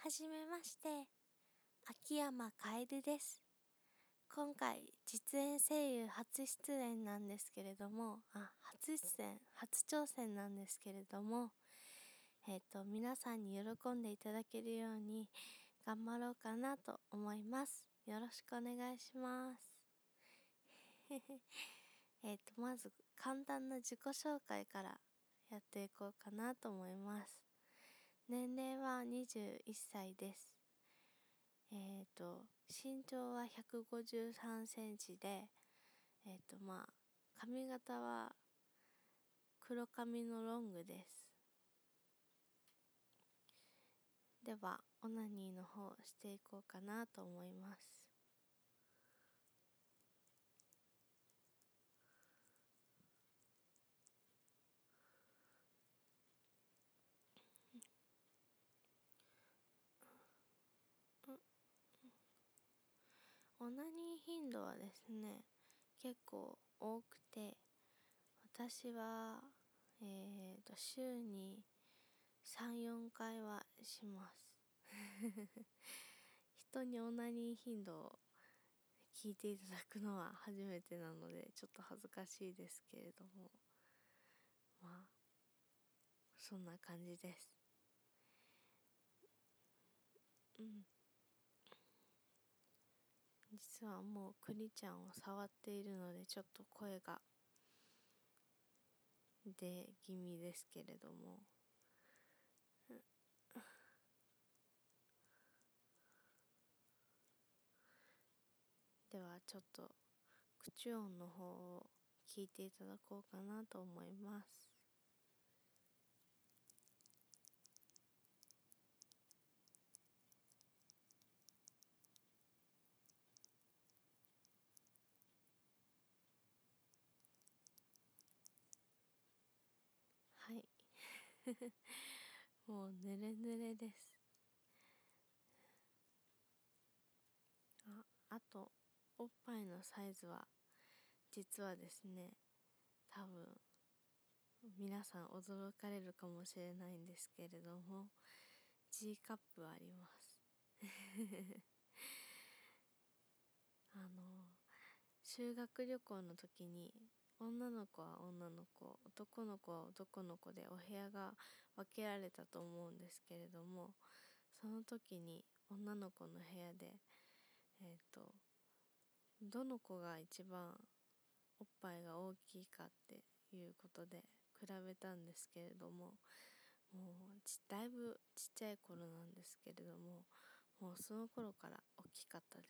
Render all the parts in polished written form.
はじめまして、秋山楓です。今回、実演声優初出演なんですけれども、初挑戦なんですけれども、皆さんに喜んでいただけるように頑張ろうかなと思います。よろしくお願いします。まず簡単な自己紹介からやっていこうかなと思います。年齢は21歳です。身長は153センチで、髪型は黒髪のロングです。では、オナニーの方していこうかなと思います。オナニー頻度はですね、結構多くて、私は、週に3、4回はします。人にオナニー頻度を聞いていただくのは初めてなので、ちょっと恥ずかしいですけれども、そんな感じです。実はもうクリちゃんを触っているので、ちょっと声が出気味ですけれども、ではちょっと口音の方を聞いていただこうかなと思います。はい。もうヌレヌレです。あとおっぱいのサイズは実はですね、多分皆さん驚かれるかもしれないんですけれども、 G カップあります。修学旅行の時に女の子は女の子、男の子は男の子でお部屋が分けられたと思うんですけれども、その時に女の子の部屋でどの子が一番おっぱいが大きいかっていうことで比べたんですけれども、もうだいぶちっちゃい頃なんですけれども、もうその頃から大きかったです。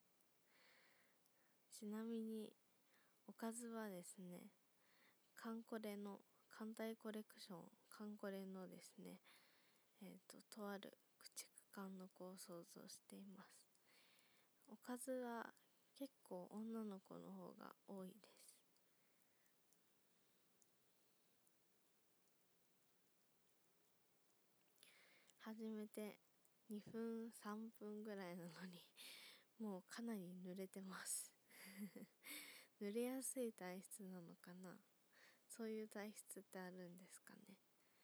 ちなみにおかずはですね、カンタイコレクションカンコレのですね、とある駆逐艦の子を想像しています。おかずは結構女の子の方が多いです。始めて2分3分ぐらいなのにもうかなり濡れてます濡れやすい体質なのかな。そういう体質ってあるんですかね。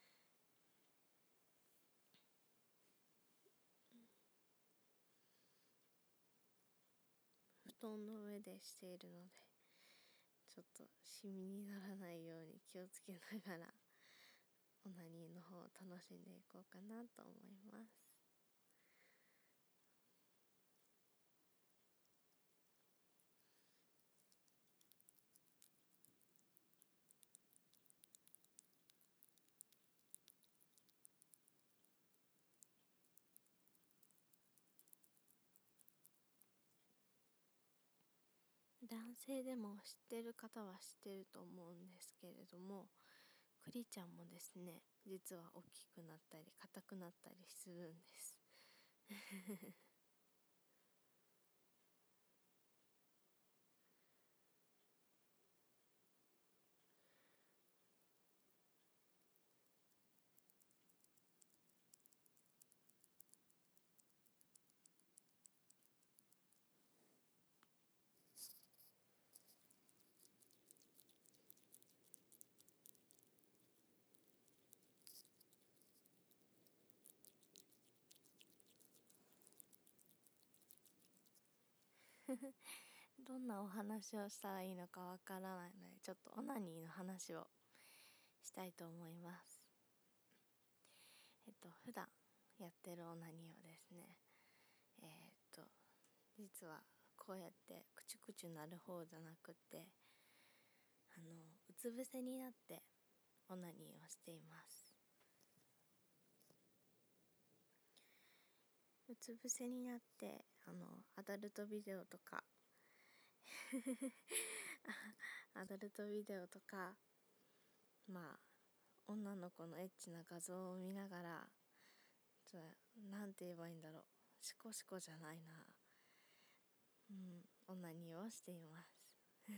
布団の上でしているので、ちょっとシミにならないように気をつけながらオナニーの方を楽しんでいこうかなと思います。男性でも知ってる方は知ってると思うんですけれども、クリちゃんもですね、実は大きくなったり硬くなったりするんですどんなお話をしたらいいのかわからないので、ちょっとオナニーの話をしたいと思います。普段やってるオナニーをですね、実はこうやってクチュクチュなる方じゃなくて、うつ伏せになってオナニーをしています。うつ伏せになってアダルトビデオとかアダルトビデオとか、女の子のエッチな画像を見ながら、なんて言えばいいんだろう、シコシコじゃないな、オナニーをしています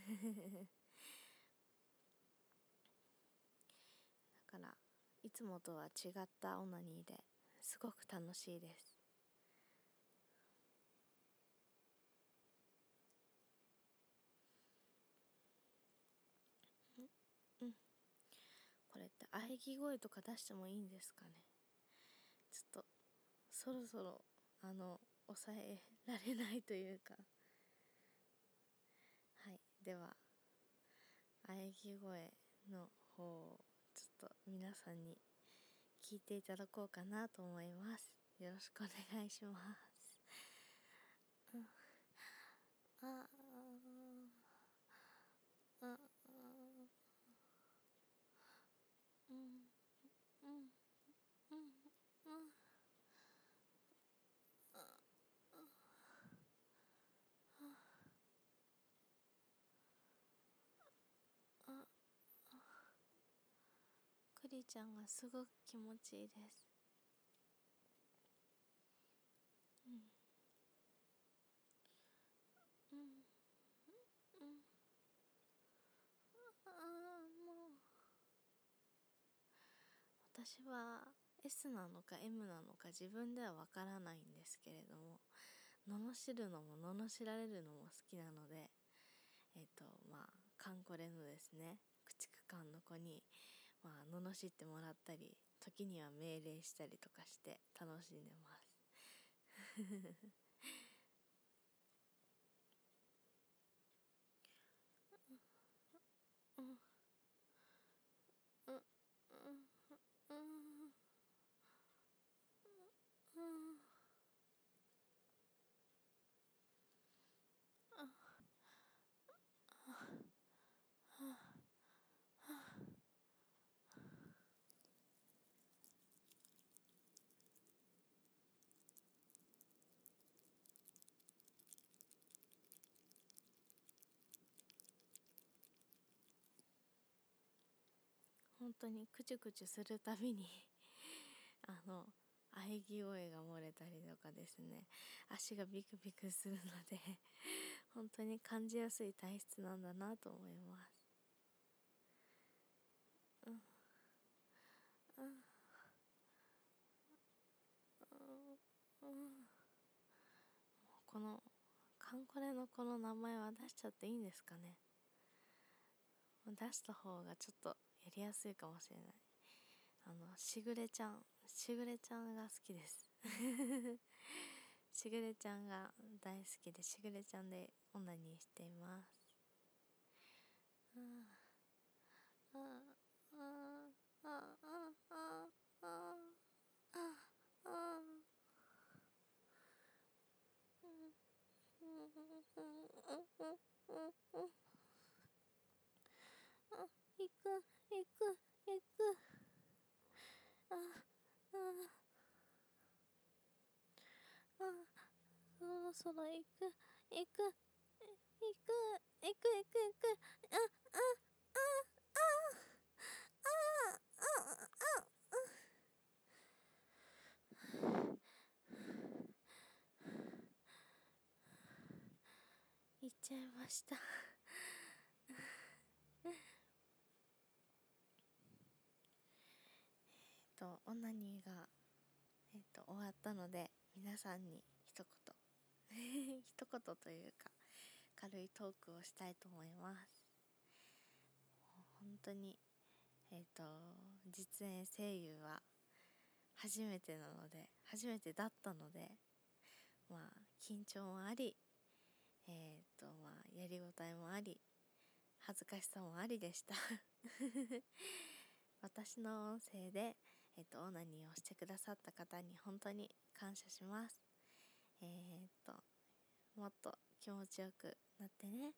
だからいつもとは違ったオナニーですごく楽しいです。これって喘ぎ声とか出してもいいんですかね。ちょっとそろそろ抑えられないというか、はい、では喘ぎ声の方をちょっと皆さんに聞いていただこうかなと思います。よろしくお願いします。ああクリちゃんがすごく気持ちいいです。もう私は S なのか M なのか自分ではわからないんですけれども、罵るのも罵られるのも好きなので、カンコレのですね、駆逐艦の子に罵ってもらったり、時には命令したりとかして楽しんでます本当にクチュクチュするたびに喘ぎ声が漏れたりとかですね、足がビクビクするので本当に感じやすい体質なんだなと思います。このカンコレのこの名前は出しちゃっていいんですかね。出した方がちょっとやりやすいかもしれない。しぐれちゃんが好きですしぐれちゃんが大好きで、しぐれちゃんでオナニーしています。行くそろそろ行くああ行っちゃいましたオナニーが終わったので、皆さんに一言一言というか軽いトークをしたいと思います。本当に実演声優は初めてだったので、緊張もあり、 やりごたえもあり恥ずかしさもありでした私の音声で、オナニーをしてくださった方に本当に感謝します。もっと気持ちよくなってね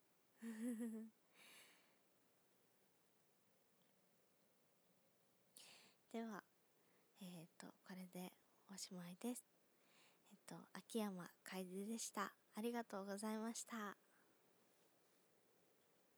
ではこれでおしまいです。秋山楓でした。ありがとうございました。